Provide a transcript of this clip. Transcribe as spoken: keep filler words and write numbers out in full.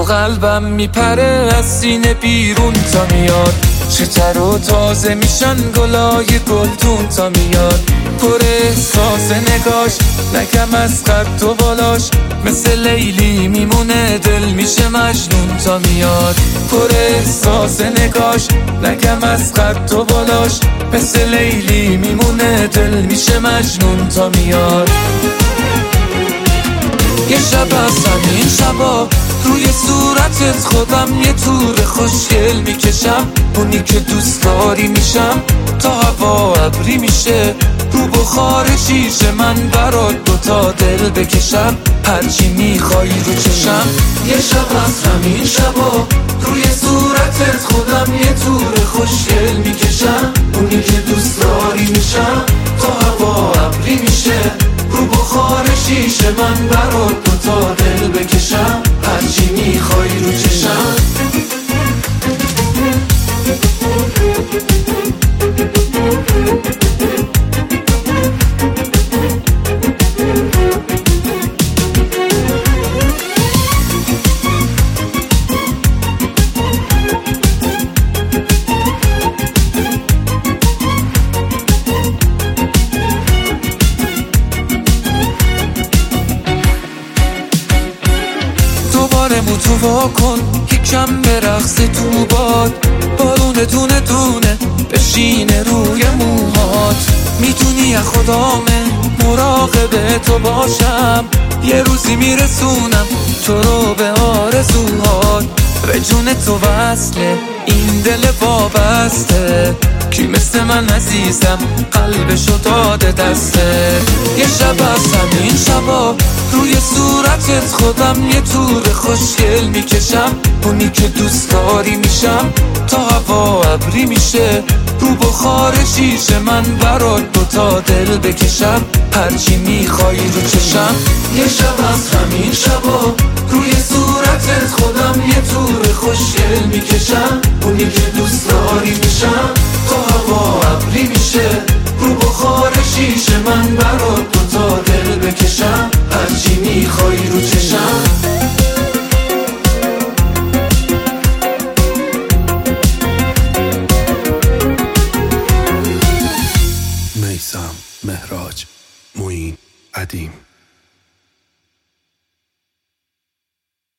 قلبم میپره از سینه بیرون تا میاد، چه تر و تازه میشن گلای گلدون تا میاد. پر احساس نگاش نگم از قد و بالاش، مثل لیلی میمونه دل میشه مجنون تا میاد. پر احساس نگاش نگم از قد و بالاش، مثل لیلی میمونه دل میشه مجنون تا میاد. یه شب از همین شبا روی صورتت خودم یه تور خوشگل میکشم، اونی که دوست داری میشم تا هوا ابری میشه، رو بخار شیشه من برات دوتا دل بکشم، هرچی میخوای رو چشم. یه شب از همین شبا روی صورتت خودم یه تور خوشگل میکشم، اونی که دوست داری میشم تا هوا ابری میشه، رو بخار شیشه من برات دوتا دل بکشم، هرچی میخوای رو چشم. دوباره موتو وا کن یکم به رقص تو باد، بارونه دونه دونه بشینه روی موهات، میتونی از خدامه مراقب تو باشم، یه روزی میرسونم تو رو به آرزوهات، به جون تو وصله این دل وابسته، کی مثل من عزیزم قلبشو داده دسته. یه شب از همین شبا روی صورتت خودم یه تور خوشگل میکشم، اونی که دوست داری میشم تا هوا ابری میشه، رو بخار شیشه من برات دوتا دل بکشم، هرچی میخوای رو چشم. یه شب از همین شبا روی صورتت خودم یه تور خوشگل میکشم، اونی که